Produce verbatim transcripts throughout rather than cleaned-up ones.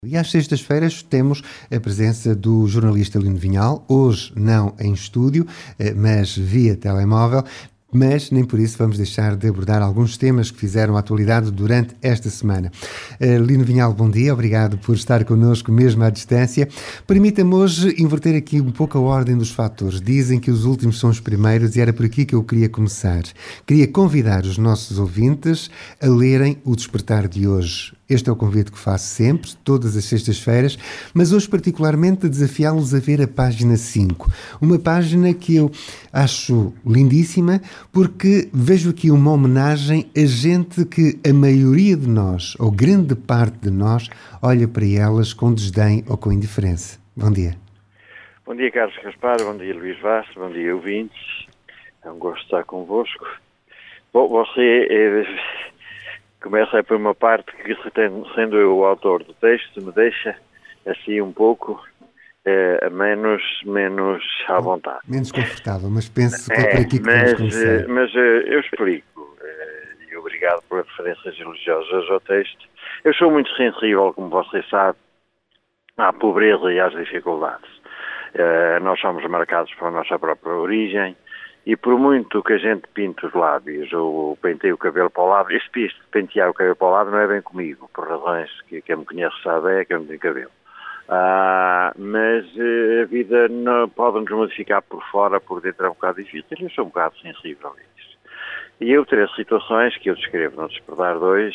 E às sextas-feiras temos a presença do jornalista Lino Vinhal, hoje não em estúdio, mas via telemóvel, mas nem por isso vamos deixar de abordar alguns temas que fizeram a atualidade durante esta semana. Uh, Lino Vinhal, bom dia, obrigado por estar connosco mesmo à distância. Permita-me hoje inverter aqui um pouco a ordem dos fatores. Dizem que os últimos são os primeiros e era por aqui que eu queria começar. Queria convidar os nossos ouvintes a lerem o Despertar de hoje. Este é o convite que faço sempre, todas as sextas-feiras, mas hoje particularmente desafiá-los a ver a página cinco. Uma página que eu acho lindíssima, porque vejo aqui uma homenagem a gente que a maioria de nós, ou grande parte de nós, olha para elas com desdém ou com indiferença. Bom dia. Bom dia, Carlos Gaspar, bom dia, Luís Vaz, bom dia, ouvintes. É um gosto de estar convosco. Bom, você... É... Começa por uma parte que, sendo eu o autor do texto, me deixa assim um pouco eh, menos, menos à vontade. Menos confortável, mas penso que é, é por aqui que mas, vamos começar. Mas eu explico, eh, e obrigado por referências elogiosas ao texto. Eu sou muito sensível, como você sabe, à pobreza e às dificuldades. Eh, nós somos marcados pela nossa própria origem. E por muito que a gente pinte os lábios ou penteie o cabelo para o lado, este pisto de pentear o cabelo para o lado não é bem comigo, por razões que quem me conhece sabe é que eu não tenho cabelo. Ah, mas a vida não pode nos modificar por fora, por dentro é um bocado difícil, eu sou um bocado sensível a isso. E eu três situações que eu descrevo no Despertar dois,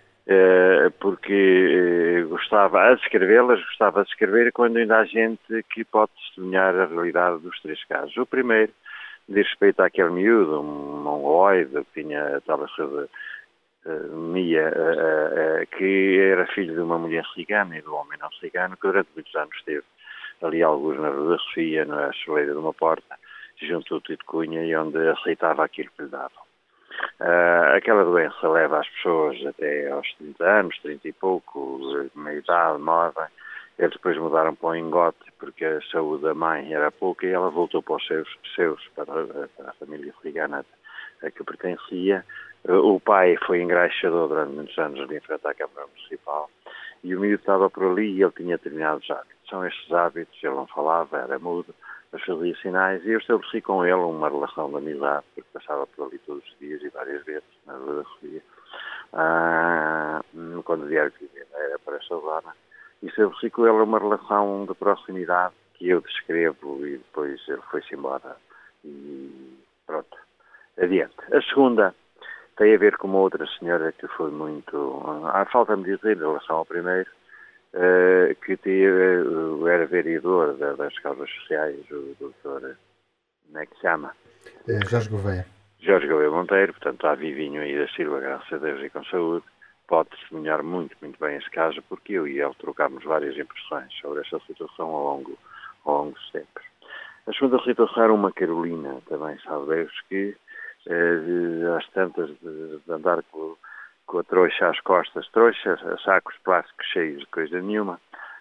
porque gostava a descrevê-las, gostava de escrever quando ainda há gente que pode testemunhar a realidade dos três casos. O primeiro, diz respeito àquele miúdo, um mongoloide, que tinha a tal uh, Mia, uh, uh, que era filho de uma mulher cigana e do homem não cigano, que durante muitos anos esteve ali alguns na Rua da Sofia, na soleira de uma porta, junto ao Tito Cunha, e onde aceitava aquilo que lhe davam. Uh, aquela doença leva as pessoas até aos trinta anos, trinta e pouco, meia idade, moda. Eles depois mudaram para o Engote, porque a saúde da mãe era pouca, e ela voltou para os seus, seus para, para a família cigana a que pertencia. O pai foi engraxador durante muitos anos ali em frente à Câmara Municipal, e o miúdo estava por ali e ele tinha determinados hábitos. São estes hábitos, ele não falava, era mudo, mas fazia sinais, e eu estabeleci com ele uma relação de amizade, porque passava por ali todos os dias e várias vezes, na Rua da Sofia, ah, quando vieram viver, era para essa zona. E estabeleci com ele uma relação de proximidade que eu descrevo, e depois ele foi-se embora e pronto, adiante. A segunda tem a ver com uma outra senhora que foi muito, ah, falta-me dizer em relação ao primeiro, uh, que teve, uh, era vereador da, das causas sociais, o doutor, como é que se chama? É, Jorge Gouveia. Jorge Gouveia Monteiro, portanto está vivinho aí da Silva, graças a Deus e com saúde. Pode testemunhar muito, muito bem esse caso, porque eu e ele trocámos várias impressões sobre esta situação ao longo, ao longo dos tempos. A segunda situação era uma Carolina, também sabe Deus, que eh, às tantas de, de andar com, com a trouxa às costas, trouxa, sacos plásticos cheios de coisa nenhuma,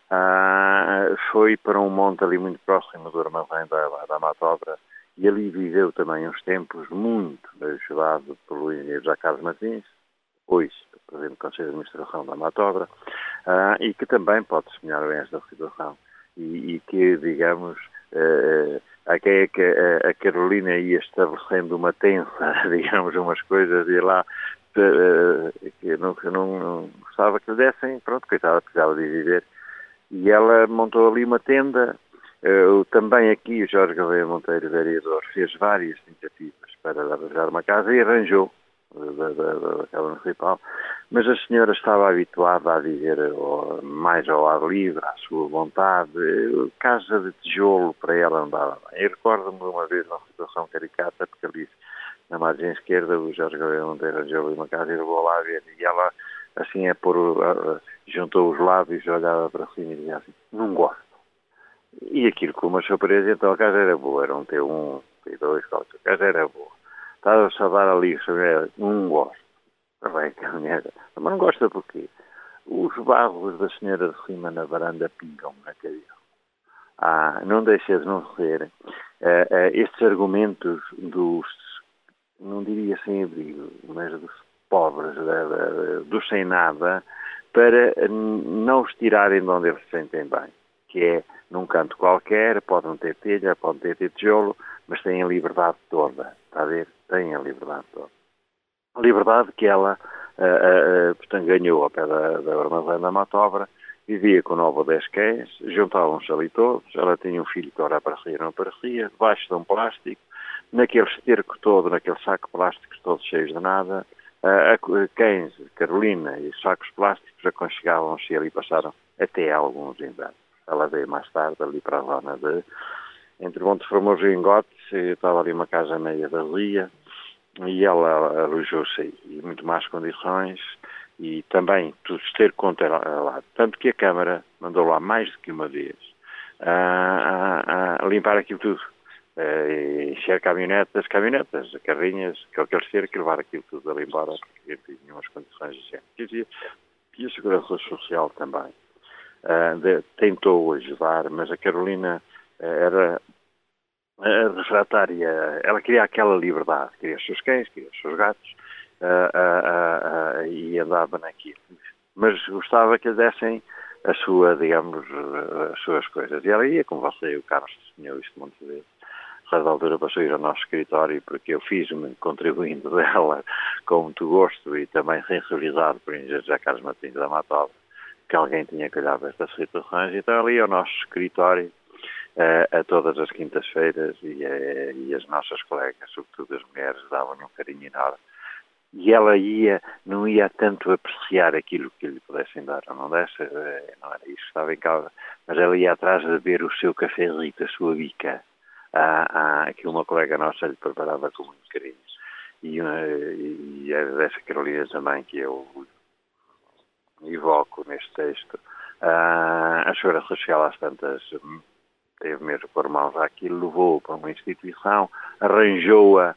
ah, foi para um monte ali muito próximo do armazém da, da Matobra, e ali viveu também uns tempos muito ajudado pelo engenheiro José Carlos Martins, hoje Presidente do Conselho de Administração da Matobra, uh, e que também pode testemunhar bem esta situação. E, e que, digamos, uh, a, a, a Carolina ia estabelecendo uma tensa, digamos, umas coisas, e lá uh, que não, não, não gostava que lhe dessem, pronto, coitada, precisava de viver. E ela montou ali uma tenda. Uh, também aqui o Jorge Gouveia Monteiro, vereador, fez várias tentativas para arranjar uma casa e arranjou. Da, da, da Câmara Municipal, mas a senhora estava habituada a viver ou, mais ao ar livre, à sua vontade, casa de tijolo para ela andava bem. Eu recordo-me de uma vez uma situação caricata, porque ali na margem esquerda o Jorge Gouveia Monteiro arranjou ali uma casa e levou lá a ver, e ela assim a pôr, a, juntou os lábios, olhava para cima e dizia assim, não gosto. E aquilo como achou surpresa, então a casa era boa, era um T um, T dois, qualquer casa era boa. Estava a salvar ali, não gosto. Também, que a mulher, mas não gosta porquê? Os barros da senhora de cima na varanda pingam na cabeça. Ah, não deixa de não ser. Uh, uh, estes argumentos dos, não diria sem abrigo, mas dos pobres, da, da, dos sem nada, para não os tirarem de onde eles se sentem bem, que é num canto qualquer, pode não ter telha, pode não ter tijolo, mas têm a liberdade toda, está a ver? Têm a liberdade toda. A liberdade que ela, uh, uh, portanto, ganhou ao pé da, da armazém da Matobra, vivia com nove ou dez cães, juntavam-se ali todos, ela tinha um filho que ora aparecia ou não aparecia, debaixo de um plástico, naquele esterco todo, naquele saco de plásticos todos cheios de nada, uh, a, cães, Carolina e sacos plásticos aconchegavam-se e ali passaram até alguns invernos. Ela veio mais tarde ali para a zona de, entre Monte Formoso e Engotes, estava ali uma casa meia vazia, e ela alojou-se aí, em muito más condições, e também tudo ter conta lá. Tanto que a Câmara mandou lá mais do que uma vez a, a, a limpar aquilo tudo. Uh, encher caminhonetas, caminhonetas, carrinhas, aquele cerco, e levar aquilo tudo ali embora, porque tinha umas condições de gente. E a Segurança Social também uh, de, tentou ajudar, mas a Carolina uh, era uh, refratária, ela queria aquela liberdade, queria os seus cães, queria os seus gatos, uh, uh, uh, uh, e andava naquilo. Mas gostava que lhe dessem a sua, digamos, uh, as suas coisas. E ela ia, como você e o Carlos testemunhou isto muitas vezes. A certa altura passou a ir ao nosso escritório porque eu fiz-me contribuindo dela com muito gosto e também sensibilizado por engenheiro José Carlos Martins da Matobra, que alguém tinha que olhar para estas situações. Então ali ao nosso escritório, uh, a todas as quintas-feiras, e, uh, e as nossas colegas, sobretudo as mulheres, davam-lhe um carinho enorme. E ela ia, não ia tanto apreciar aquilo que lhe pudessem dar ou não desse, uh, não era isso que estava em causa, mas ela ia atrás de beber o seu cafezito, a sua bica. Ah, ah, que uma colega nossa lhe preparava com muito carinho. E, uh, e é dessa Carolina também que eu evoco neste texto. Ah, a Segurança Social às tantas teve mesmo por mãos àquilo, levou para uma instituição, arranjou-a,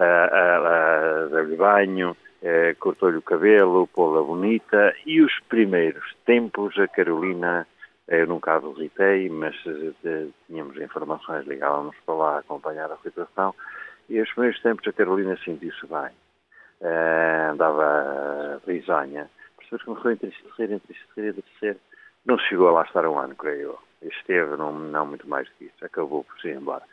deu-lhe banho, uh, cortou-lhe o cabelo, pô-la bonita, e os primeiros tempos a Carolina, eu nunca a visitei, mas uh, tínhamos informações, ligávamos para lá a acompanhar a situação, e os primeiros tempos a Carolina sentiu-se bem. Uh, andava risonha. Depois começou a entristecer, entristecer, entristecer. Não chegou a lá estar um ano, creio eu. Esteve, não, não muito mais do que isso. Acabou por se ir embora.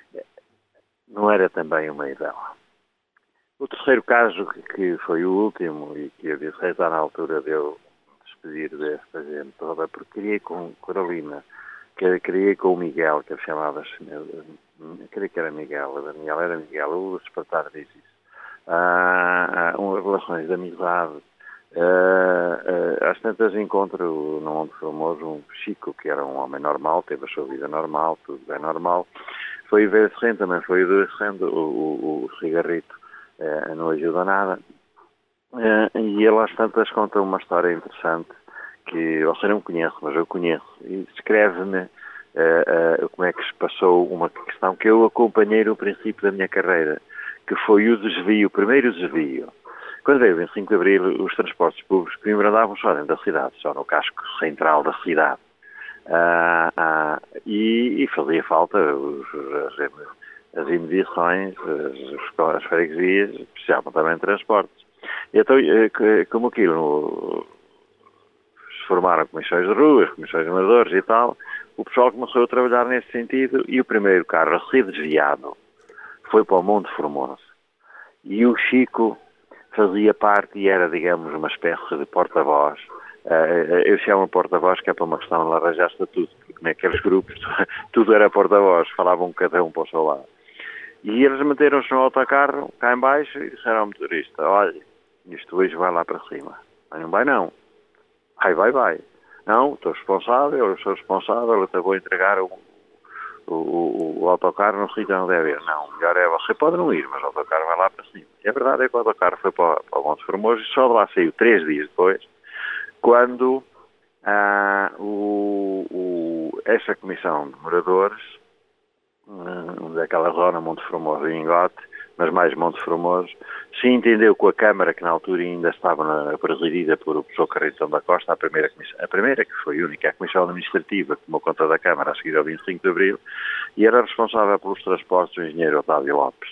Não era também uma dela. O terceiro caso, que foi o último, e que eu disse está na altura de eu despedir desta gente toda, porque criei com Carolina, que criei com o Miguel, que ele chamava-se, creio que era Miguel, a Daniel era Miguel, o despertar diz isso. Ah, ah, um, relações de amizade. Ah, ah, às tantas encontro no Monte Formoso um Chico, que era um homem normal, teve a sua vida normal, tudo bem normal. Foi ver se também foi adoecendo, o, o, o cigarrito ah, não ajuda nada. Ah, e ele às tantas conta uma história interessante, que você não conhece, mas eu conheço, e descreve-me ah, ah, como é que se passou uma questão que eu acompanhei no princípio da minha carreira, que foi o desvio, o primeiro desvio. Quando veio o vinte e cinco de Abril, os transportes públicos primeiro andavam só dentro da cidade, só no casco central da cidade. Ah, ah, e, e fazia falta os, as, as imediações, as, as freguesias, precisavam também de transportes. E então, como aquilo, se formaram comissões de ruas, comissões de moradores e tal, o pessoal começou a trabalhar nesse sentido, e o primeiro carro a ser desviado foi para o Monte Formoso. E o Chico fazia parte e era, digamos, uma espécie de porta-voz. Uh, eu chamo porta-voz que é para uma questão de arranjar estatuto, porque naqueles grupos tudo era porta-voz, falavam cada um para o seu lado. E eles meteram-se no autocarro, cá em baixo, e disseram ao motorista: olha, isto hoje vai lá para cima. Mas não vai não. Ai, vai, vai. Não, estou responsável, eu sou responsável, eu até vou entregar o O, o, o autocarro não sítio não deve ir. Não, melhor é você pode não ir, mas o autocarro vai lá para cima. E a verdade é que o autocarro foi para, para o Monte Formoso e só de lá saiu três dias depois, quando ah, o, o, essa comissão de moradores, ah, daquela zona, Monte Formoso e Engote, mas mais Monte Formoso, se entendeu com a Câmara, que na altura ainda estava na, presidida por o professor Carreiro da Costa, a primeira, comissão, a primeira, que foi única, a Comissão Administrativa, que tomou conta da Câmara a seguir ao vinte e cinco de Abril, e era responsável pelos transportes o engenheiro Otávio Lopes,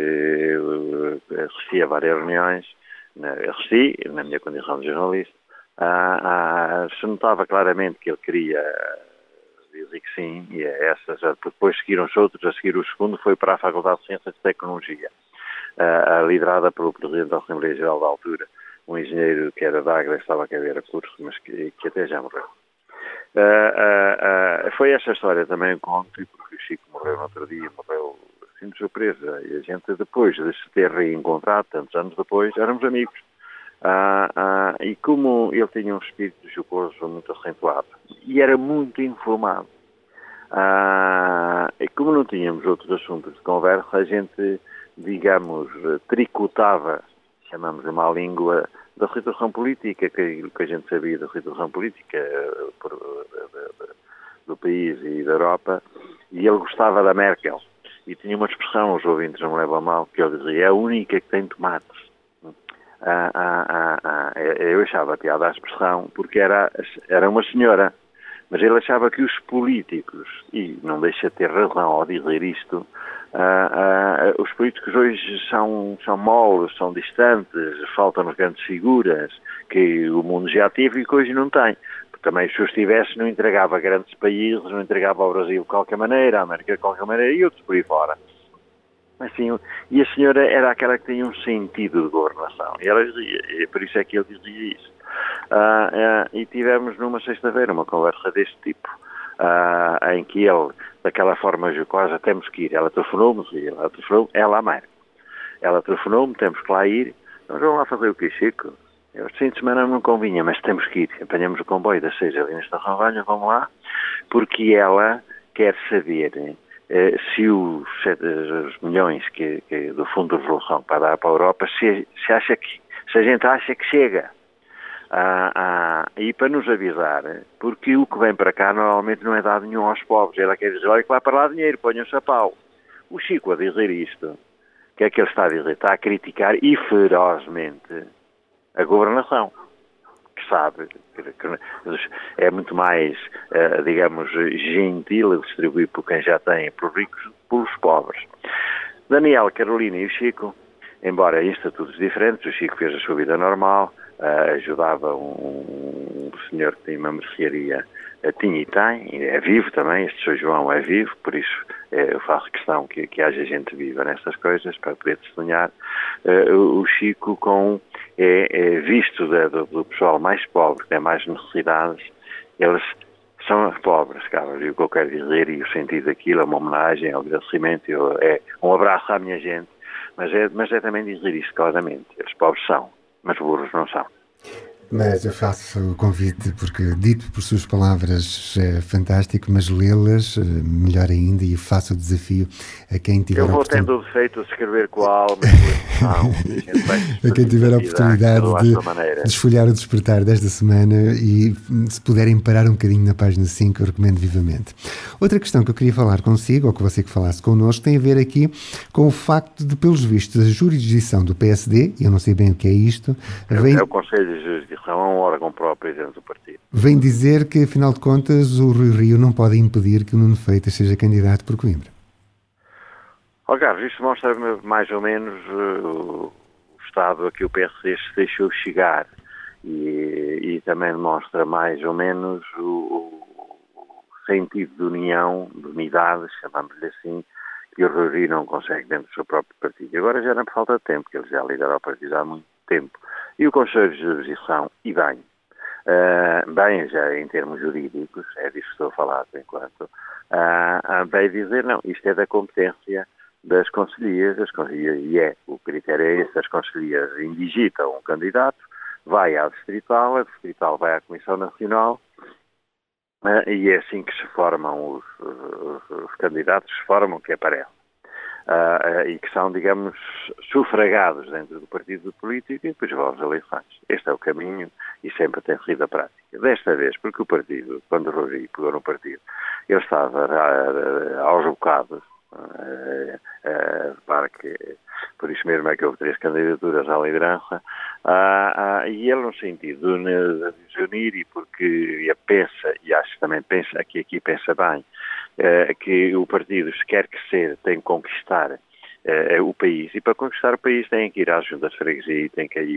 que eh, assisti a várias reuniões, assisti, na minha condição de jornalista, Ah, ah, se notava claramente que ele queria dizer que sim, e essas, depois seguiram-se outros, a seguir o segundo foi para a Faculdade de Ciências e Tecnologia, ah, liderada pelo Presidente da Assembleia Geral da altura, um engenheiro que era da Agra, estava a caber a curso, mas que, que até já morreu. Uh, uh, uh, foi esta história também conto, porque o Chico morreu no outro dia, morreu assim de surpresa, e a gente depois de se ter reencontrado, tantos anos depois, éramos amigos. Uh, uh, e como ele tinha um espírito jocoso muito acentuado, e era muito informado, uh, e como não tínhamos outros assuntos de conversa, a gente, digamos, tricotava, chamamos de má língua, da situação política, que, que a gente sabia da situação política uh, por, uh, uh, uh, do país e da Europa, e ele gostava da Merkel, e tinha uma expressão, os ouvintes não me levam a mal, que ele dizia, é a única que tem tomates. Ah, ah, ah, ah. Eu achava piada a expressão, porque era, era uma senhora, mas ele achava que os políticos, e não deixa de ter razão ao dizer isto, ah, ah, os políticos hoje são, são moles, são distantes, faltam-nos grandes figuras que o mundo já teve e que hoje não tem. Porque também se os tivesse não entregava grandes países, não entregava ao Brasil de qualquer maneira, a América de qualquer maneira e outros por aí fora. Assim, e a senhora era aquela que tinha um sentido de governação, e ela dizia, e por isso é que ele dizia isso. Ah, ah, e tivemos numa sexta-feira uma conversa deste tipo, ah, em que ele, daquela forma jocosa, temos que ir, ela telefonou-me, ela telefonou ela a Marco, ela telefonou-me, temos que lá ir, nós vamos lá fazer o quê, Chico? Eu, este fim de semana não convinha, mas temos que ir, apanhamos o comboio das seis ali na Estação Valha, vamos lá, porque ela quer saber... Uh, se os, os milhões que, que do Fundo de Resolução para dar para a Europa, se, se, acha que, se a gente acha que chega. Ah, ah, e para nos avisar, porque o que vem para cá normalmente não é dado nenhum aos pobres. Ela quer dizer, olha que vai para lá dinheiro, ponham-se a pau. O Chico a dizer isto, o que é que ele está a dizer? Está a criticar e ferozmente a governação. Que sabe, que é muito mais, digamos, gentil a distribuir por quem já tem, pelos ricos, pelos pobres. Daniel, Carolina e o Chico, embora em estatutos diferentes, o Chico fez a sua vida normal, ajudava um, um senhor que tem uma mercearia, tinha e tem, é vivo também, este São João é vivo, por isso eu faço questão que, que haja gente viva nestas coisas, para poder testemunhar. O Chico com... É, é visto da, do, do pessoal mais pobre, que tem mais necessidades, eles são pobres, cara, e o que eu quero dizer, e o sentido daquilo é uma homenagem, é um agradecimento, é um abraço à minha gente, mas é, mas é também dizer isto claramente, os pobres são, mas burros não são. Mas eu faço o convite, porque dito por suas palavras é fantástico, mas lê-las melhor ainda, e faço o desafio a quem tiver a oportunidade... Eu vou tendo o defeito de escrever com a alma, a, a quem tiver a oportunidade de, de esfolhar o Despertar desta semana, e se puderem parar um bocadinho na página cinco, eu recomendo vivamente. Outra questão que eu queria falar consigo, ou que você que falasse connosco, tem a ver aqui com o facto de, pelos vistos, a jurisdição do P S D, eu não sei bem o que é isto... É, vem... é o Conselho de Jurisdição, é um órgão próprio dentro do partido. Vem dizer que, afinal de contas, o Rui Rio não pode impedir que o Nuno Freitas seja candidato por Coimbra. Ó, Carlos, isto mostra mais ou menos uh, o estado a que o P S D se deixou chegar, e, e também mostra mais ou menos o, o sentido de união, de unidade, chamamos-lhe assim, que o Rui Rio não consegue dentro do seu próprio partido. E agora já não é por falta de tempo, que ele já lidera o partido há muito tempo. E o Conselho de Jurisdição, e bem, uh, bem já em termos jurídicos, é disso que estou a falar por enquanto, uh, vai dizer, não, isto é da competência das conselhias, das conselhias, e é, o critério é esse, as conselhias indigitam um candidato, vai à distrital, a distrital vai à Comissão Nacional, uh, e é assim que se formam os, os, os candidatos, se formam, que aparecem. Uh, uh, e que são, digamos, sufragados dentro do partido político, e depois vão às eleições. Este é o caminho e sempre tem sido a prática. Desta vez, porque o partido, quando o Rui pegou no partido, ele estava uh, uh, aos bocados, uh, uh, para que, por isso mesmo é que houve três candidaturas à liderança, uh, uh, e ele no sentido de, de unir, e porque ele pensa, e acho que também pensa, que aqui pensa bem, Uh, que o partido, se quer crescer, tem que conquistar uh, o país, e para conquistar o país tem que ir às juntas de freguesia, tem que ir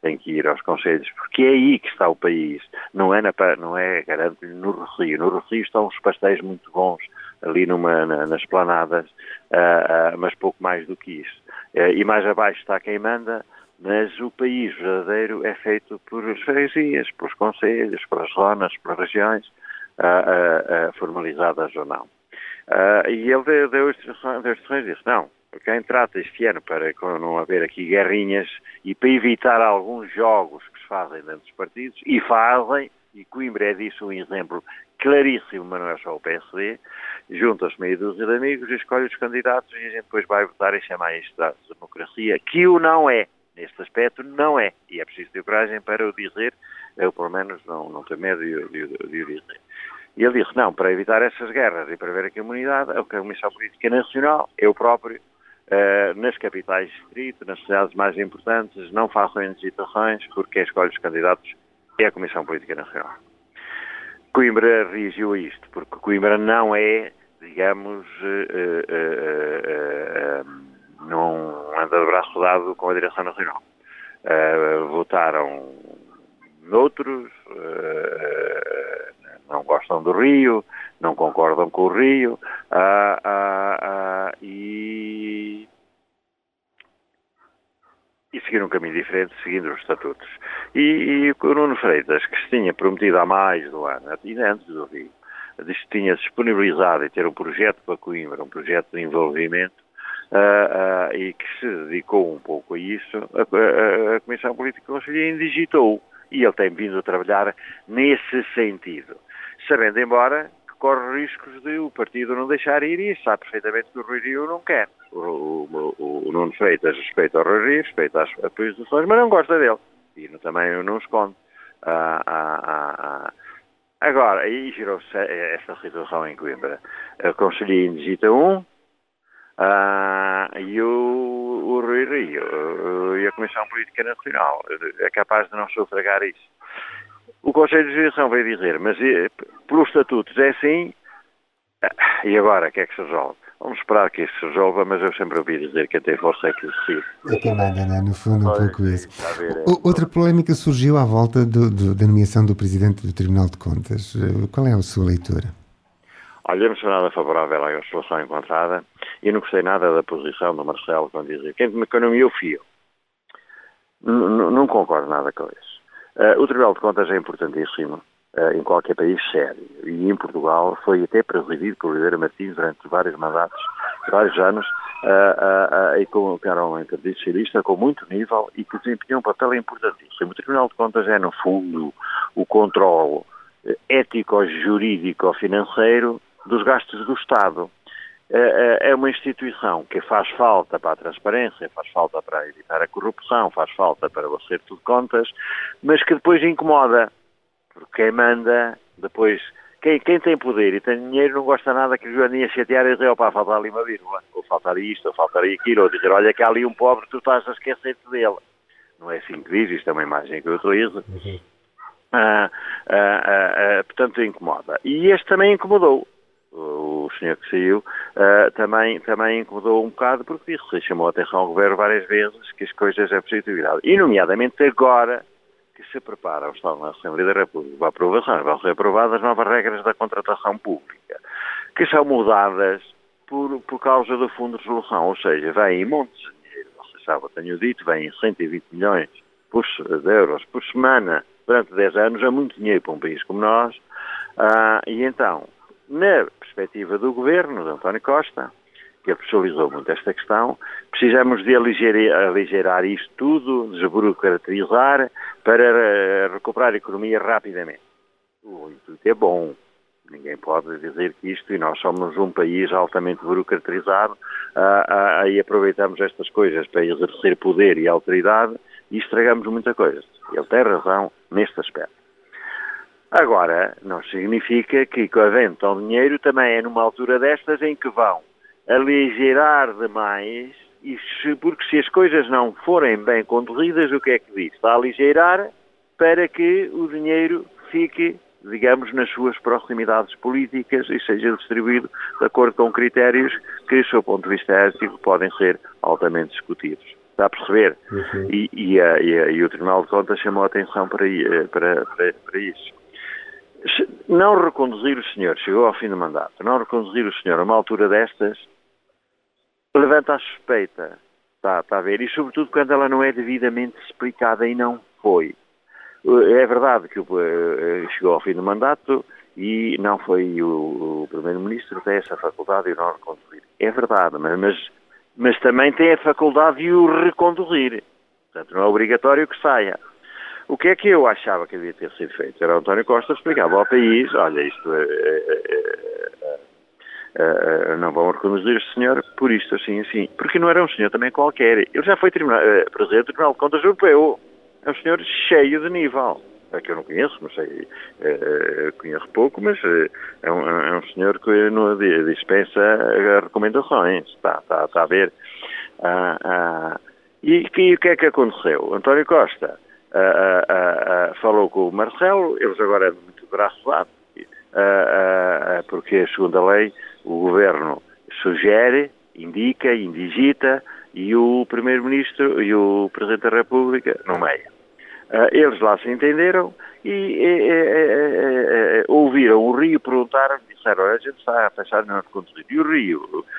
tem que ir aos conselhos, porque é aí que está o país, não é, na, não é garanto-lhe, no Rocio. No Rocio estão os pastéis muito bons, ali numa, na, nas planadas, uh, uh, mas pouco mais do que isso. Uh, e mais abaixo está quem manda, mas o país verdadeiro é feito por freguesias, pelos conselhos, pelas zonas, pelas regiões, uh, uh, uh, formalizadas ou não. Uh, e ele deu, deu instruções e disse, não, quem trata este ano para não haver aqui guerrinhas e para evitar alguns jogos que se fazem dentro dos partidos, e fazem, e Coimbra é disso um exemplo claríssimo, mas não é só o P S D, junta-se meia dúzia de amigos e escolhe os candidatos e a gente depois vai votar e chamar isto da democracia, que o não é. Neste aspecto não é. E é preciso ter coragem para o dizer, eu pelo menos não, não tenho medo de, de, de o dizer. E ele disse, não, para evitar essas guerras e para ver aqui a comunidade, a Comissão Política Nacional, eu próprio, uh, nas capitais de distrito, nas cidades mais importantes, não façam indisitações, porque quem escolhe os candidatos é a Comissão Política Nacional. Coimbra reagiu a isto, porque Coimbra não é, digamos, uh, uh, uh, uh, não anda de braço dado com a direção nacional. Uh, votaram noutros, uh, não gostam do Rio, não concordam com o Rio, uh, uh, uh, e, e seguiram um caminho diferente, seguindo os estatutos. E, e o Nuno Freitas, que se tinha prometido há mais do ano, ainda antes do Rio, disse que tinha disponibilizado e ter um projeto para Coimbra, um projeto de envolvimento, Uh, uh, e que se dedicou um pouco a isso, a, a, a Comissão Política Conselhia indigitou, e ele tem vindo a trabalhar nesse sentido, sabendo, embora, que corre riscos de o partido não deixar ir, e sabe perfeitamente que o Rui Rio não quer. O, o, o, o Nuno Freitas respeita o Rui Rio, respeita as, as posições, mas não gosta dele, e não, também não esconde. Uh, uh, uh, uh. Agora, aí girou-se esta situação em Coimbra. A Conselhia indigita um, Ah, e o, o Rui Rio e a Comissão Política Nacional é capaz de não sufragar isso. O Conselho de Direção veio dizer, mas pelos estatutos é assim, e agora o que é que se resolve? Vamos esperar que isso se resolva, mas eu sempre ouvi dizer que até força é que decide. É quem manda, né? No fundo, um pouco isso. O, outra polémica surgiu à volta do, do, da nomeação do Presidente do Tribunal de Contas. Qual é a sua leitura? Olha, eu não sou nada favorável à solução encontrada e não gostei nada da posição do Marcelo quando dizia quem me economia o fio. Não concordo nada com isso. Uh, o Tribunal de Contas é importantíssimo uh, em qualquer país sério. E em Portugal foi até presidido por Oliveira Martins durante vários mandatos, vários anos, uh, uh, uh, e com, que era um interdiccionista com muito nível e que desempenhou um papel importantíssimo. O Tribunal de Contas é, no fundo, o controle ético-jurídico-financeiro dos gastos do Estado. É uma instituição que faz falta para a transparência, faz falta para evitar a corrupção, faz falta para o acerto de contas, mas que depois incomoda, porque quem manda, depois, quem, quem tem poder e tem dinheiro não gosta nada que os andem a chatear e dizer, opá, falta ali uma vírgula, ou faltar isto, ou faltar aquilo, ou dizer, olha que há ali um pobre, tu estás a esquecer-te dele. Não é assim que diz, isto é uma imagem que eu utilizo. Uhum. Ah, ah, ah, ah, portanto, incomoda. E este também incomodou. O senhor que saiu uh, também, também incomodou um bocado porque disse, chamou a atenção ao governo várias vezes que as coisas é preciso virar. E nomeadamente agora que se prepara o Estado na Assembleia da República para a aprovação, vão ser aprovadas novas regras da contratação pública, que são mudadas por, por causa do Fundo de Resolução, ou seja, vem em montes de dinheiro, vocês sabem, eu tenho dito, vem em cento e vinte milhões por, de euros por semana durante dez anos, é muito dinheiro para um país como nós, uh, e então, na perspectiva do governo, de António Costa, que atualizou muito esta questão, precisamos de aligerar, aligerar isto tudo, desburocratizar, para recuperar a economia rapidamente. O intuito é bom. Ninguém pode dizer que isto, e nós somos um país altamente burocratizado, uh, uh, e aproveitamos estas coisas para exercer poder e autoridade e estragamos muita coisa. Ele tem razão neste aspecto. Agora, não significa que, havendo tão dinheiro, também é numa altura destas em que vão aligerar demais, e se, porque se as coisas não forem bem conduzidas, o que é que diz? Está a aligeirar para que o dinheiro fique, digamos, nas suas proximidades políticas e seja distribuído de acordo com critérios que, do seu ponto de vista ético, podem ser altamente discutidos. Está a perceber? Uhum. E, e, a, e, a, e o Tribunal de Contas chamou a atenção para, para, para, para isso. Não reconduzir o senhor, chegou ao fim do mandato, não reconduzir o senhor a uma altura destas, levanta a suspeita, está, está a ver? E sobretudo quando ela não é devidamente explicada, e não foi. É verdade que chegou ao fim do mandato e não foi o, o Primeiro-Ministro que tem essa faculdade de o não reconduzir. É verdade, mas, mas, mas também tem a faculdade de o reconduzir. Portanto, não é obrigatório que saia. O que é que eu achava que devia ter sido feito? Era o António Costa explicava ao país, olha, isto é, é, é, é, é, não vão reconduzir este senhor por isto, assim, assim. Porque não era um senhor também qualquer. Ele já foi tribunal, é, presidente do Tribunal de Contas Europeu. É um senhor cheio de nível. É que eu não conheço, não sei, é, conheço pouco, mas é um, é um senhor que não dispensa recomendações. Está, está, está a ver. Ah, ah, e, e o que é que aconteceu? António Costa Uh, uh, uh, falou com o Marcelo, eles agora é muito braço dado, uh, uh, uh, porque, segundo a lei, o Governo sugere, indica, indigita, e o Primeiro-Ministro e o Presidente da República nomeia. Uh, eles lá se entenderam e, e, e, e, e ouviram o Rio perguntar, disseram, a gente está a pensar no conduzir. E o Rio,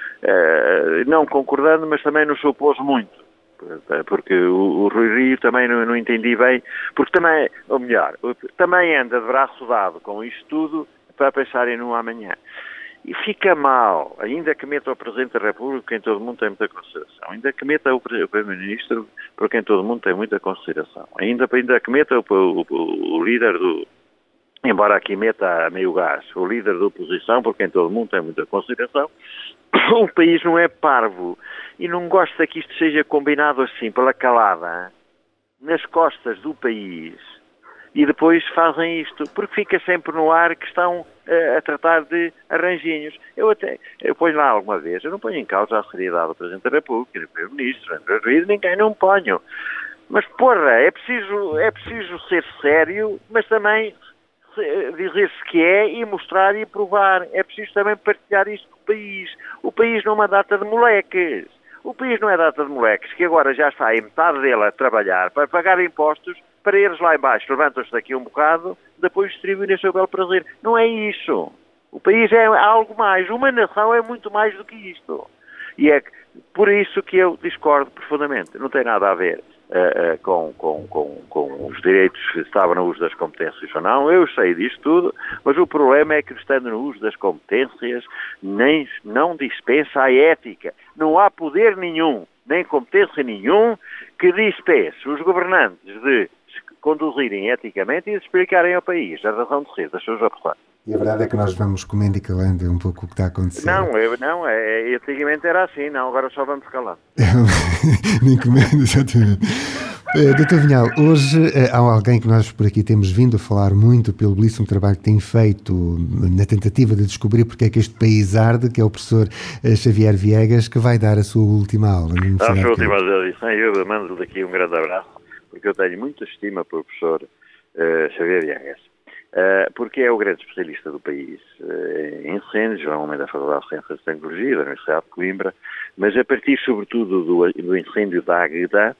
uh, não concordando, mas também não se opôs muito. Porque o, o Rui Rio também não, não entendi bem, porque também, ou melhor, também anda de braço dado com isto tudo para pensarem no amanhã. E fica mal, ainda que meta o Presidente da República, por quem todo mundo tem muita consideração, ainda que meta o Primeiro-Ministro, por quem todo mundo tem muita consideração, ainda, ainda que meta o, o, o líder do, embora aqui meta a meio gás, o líder da oposição, por quem todo mundo tem muita consideração, o país não é parvo e não gosta que isto seja combinado assim, pela calada, nas costas do país, e depois fazem isto, porque fica sempre no ar que estão uh, a tratar de arranjinhos. Eu até, eu ponho lá alguma vez, eu não ponho em causa a seriedade do Presidente da República, do Primeiro-Ministro, ninguém não ponho. Mas, porra, é preciso, é preciso ser sério, mas também dizer-se que é e mostrar e provar. É preciso também partilhar isto com o país. O país não é uma data de moleques. O país não é data de moleques, que agora já está em metade dele a trabalhar para pagar impostos, para eles lá embaixo levantam-se daqui um bocado, depois distribuem o seu belo prazer. Não é isso. O país é algo mais. Uma nação é muito mais do que isto. E é por isso que eu discordo profundamente. Não tem nada a ver Uh, uh, com, com, com, com os direitos que estavam no uso das competências ou não. Eu sei disto tudo, mas o problema é que, estando no uso das competências, nem, não dispensa a ética. Não há poder nenhum, nem competência nenhum, que dispense os governantes de se conduzirem eticamente e de explicarem ao país a razão de ser das suas opções. E a verdade é que nós vamos comendo e calando um pouco o que está a acontecer. Não, eu, não é, antigamente era assim, não, agora só vamos calando. Nem comendo, exatamente. Uh, doutor Vinhal, hoje uh, há alguém que nós por aqui temos vindo a falar muito pelo belíssimo trabalho que tem feito na tentativa de descobrir porque é que este país arde, que é o professor uh, Xavier Viegas, que vai dar a sua última aula. A sua última audição, eu mando daqui um grande abraço, porque eu tenho muita estima pelo professor uh, Xavier Viegas. Uh, porque é o grande especialista do país uh, em incêndios, é um homem da Faculdade de Ciências e Tecnologia da Universidade de Coimbra, mas a partir sobretudo do, do incêndio da Águeda,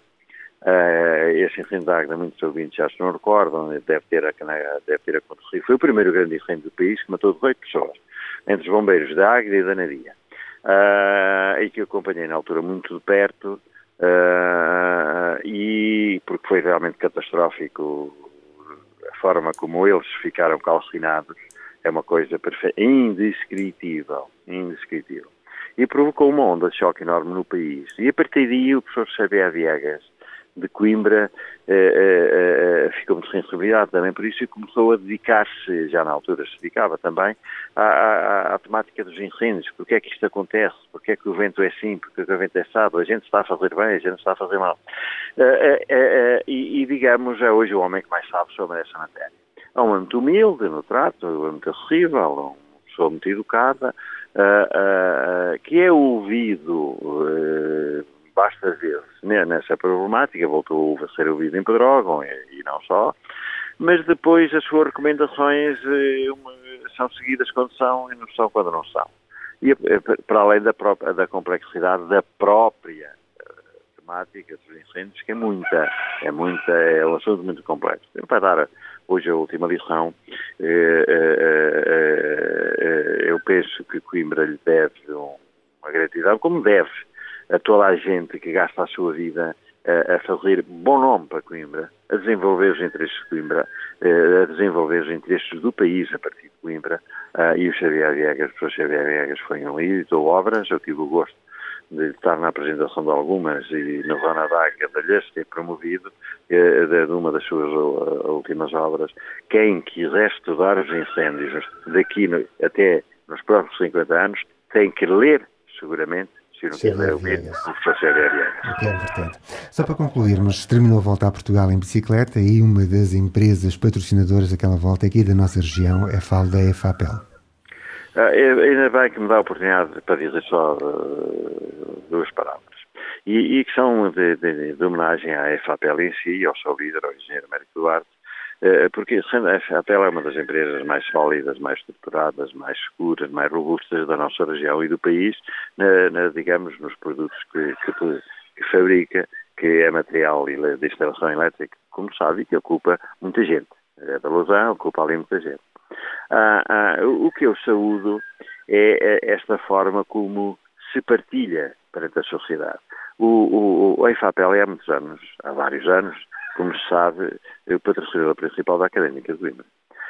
uh, esse incêndio da Águeda, muitos ouvintes já se não recordam, deve ter, deve ter acontecido, foi o primeiro grande incêndio do país que matou dezoito pessoas, entre os bombeiros da Águeda e da Nadia, uh, e que eu acompanhei na altura muito de perto, uh, e porque foi realmente catastrófico. A forma como eles ficaram calcinados é uma coisa perfeita, indescritível, indescritível. E provocou uma onda de choque enorme no país. E a partir daí o professor Xavier Viegas, de Coimbra, eh, eh, ficou muito sensibilidade também por isso e começou a dedicar-se, já na altura se dedicava também, à, à, à temática dos incêndios. Porque é que isto acontece? Porque é que o vento é assim? Porque é que o vento é assado? A gente está a fazer bem, a gente está a fazer mal. Eh, eh, eh, e, e, digamos, é hoje o homem que mais sabe sobre essa matéria. É um homem muito humilde no trato, é muito acessível, uma pessoa muito educada, uh, uh, que é ouvido... Uh, basta ver-se nessa problemática, voltou a ser ouvido em Pedrógão e, e não só, mas depois as suas recomendações eh, uma, são seguidas quando são e não são quando não são. E para além da, própria, da complexidade da própria uh, temática dos incêndios, que é muita, é muita, é um assunto muito complexo. Para dar hoje a última lição, eh, eh, eh, eu penso que Coimbra lhe deve uma gratidão, como deve a toda a gente que gasta a sua vida a fazer bom nome para Coimbra, a desenvolver os interesses de Coimbra, a desenvolver os interesses do país a partir de Coimbra, e o Xavier Viegas, o professor Xavier Viegas foi um editor obras, eu tive o gosto de estar na apresentação de algumas e na Zona da Águia de lhes ter promovido de uma das suas últimas obras. Quem quiser estudar os incêndios daqui no, até nos próximos cinquenta anos tem que ler, seguramente, se não quiser ouvir, o professor Xavier Viegas. O que é importante. Só para concluirmos, terminou a volta a Portugal em bicicleta e uma das empresas patrocinadoras daquela volta aqui da nossa região é a F A L da EFAPEL. Ah, ainda bem que me dá a oportunidade para dizer só uh, duas palavras. E, e que são de, de, de homenagem à EFAPEL em si, ao seu líder, ao engenheiro Américo Duarte, uh, porque sendo a EFAPEL é uma das empresas mais sólidas, mais estruturadas, mais seguras, mais robustas da nossa região e do país, na, na, digamos, nos produtos que, que, que fabrica, que é material de instalação elétrica, como sabe, e que ocupa muita gente. É da Lausanne, ocupa ali muita gente. Ah, ah, o que eu saúdo é, é esta forma como se partilha perante a sociedade. O, o, a EFAPEL é há muitos anos, há vários anos, como se sabe, o patrocinador principal da Académica de Coimbra.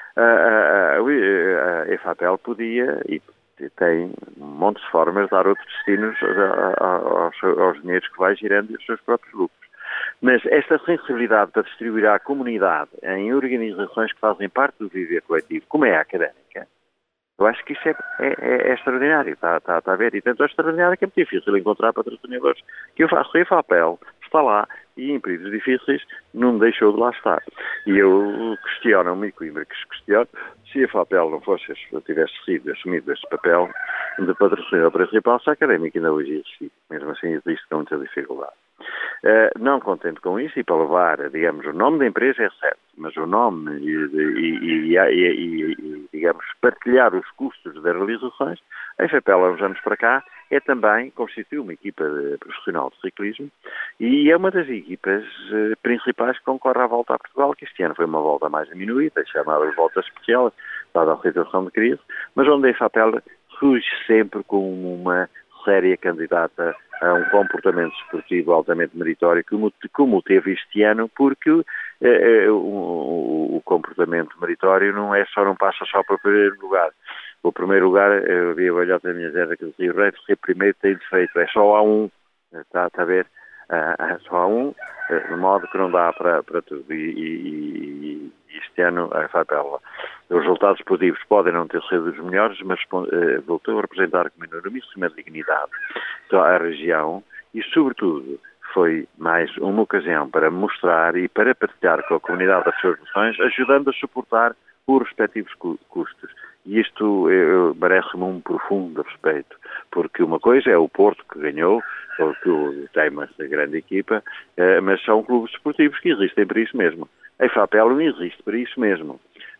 Ah, a, a EFAPEL podia e tem um monte de formas de dar outros destinos aos, aos dinheiros que vai girando e aos seus próprios lucros. Mas esta sensibilidade para distribuir à comunidade em organizações que fazem parte do viver coletivo, como é a académica, eu acho que isso é, é, é extraordinário, está, está, está a ver? E tanto é extraordinário que é muito difícil encontrar patrocinadores. Que eu faço a EFAPEL, está lá, e em períodos difíceis não deixou de lá estar. E eu questiono-me, e Coimbra que se questiona, se a EFAPEL não fosse, se tivesse sido assumido este papel de patrocinador principal, se a académica ainda hoje existe. Mesmo assim existe com muita dificuldade. Uh, não contente com isso, e para levar, digamos, o nome da empresa é certo, mas o nome e, e, e, e, e digamos, partilhar os custos das realizações, a EFAPEL há uns anos para cá é também, constitui uma equipa de, profissional de ciclismo e é uma das equipas uh, principais que concorre à Volta a Portugal, que este ano foi uma volta mais diminuída, chamada Volta Especial, dada a situação de crise, mas onde a EFAPEL surge sempre como uma séria candidata a um comportamento esportivo altamente meritório, como, como teve este ano, porque eh, o, o, o comportamento meritório não é só, não passa só para o primeiro lugar. O primeiro lugar, eu vi a velhota da minha zera que dizia, o rei de ser primeiro tem defeito, é só há um, está, está a ver? Ah, só há um, de modo que não dá para, para tudo. E, e, e este ano a EFAPEL, os resultados positivos podem não ter sido os melhores, mas uh, voltou a representar com enormíssima dignidade a região e, sobretudo, foi mais uma ocasião para mostrar e para partilhar com a comunidade as suas noções, ajudando a suportar os respectivos custos. E isto merece-me um profundo respeito, porque uma coisa é o Porto, que ganhou, porque tem uma grande equipa, mas são clubes desportivos que existem para isso mesmo. A EFAPEL não existe para isso mesmo.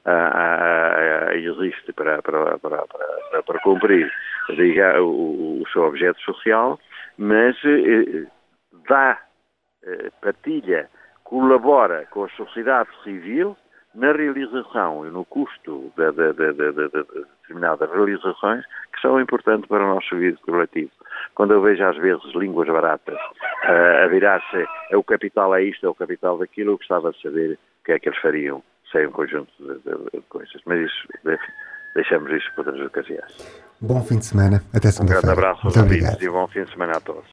Ah, ah, existe para, para, para, para, para cumprir diga, o, o seu objeto social, mas eh, dá, eh, partilha, colabora com a sociedade civil na realização e no custo de, de, de, de, de, de determinadas realizações que são importantes para o nosso vida coletivo. Quando eu vejo às vezes línguas baratas uh, a virar-se, é o capital é isto, é o capital daquilo, eu gostava de saber o que é que eles fariam sem um conjunto de, de, de coisas. Mas isso, deixamos isso para outras ocasiões. Bom fim de semana, até segunda-feira. Um grande abraço aos amigos e um bom fim de semana a todos.